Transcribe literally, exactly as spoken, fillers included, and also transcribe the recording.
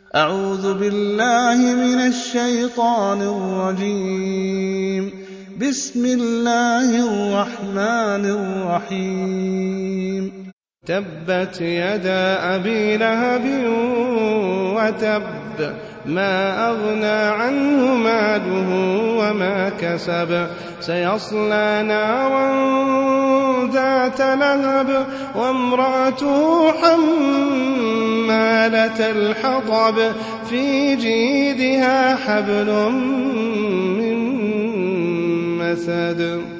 أعوذ بالله من الشيطان الرجيم. بسم الله الرحمن الرحيم. تبت يدا أبي لهب وتب ما أغنى عنه ماله وما كسب سيصلى نارا ذات لهب وامرأته حمالة الحطب في جيدها حبل من مسد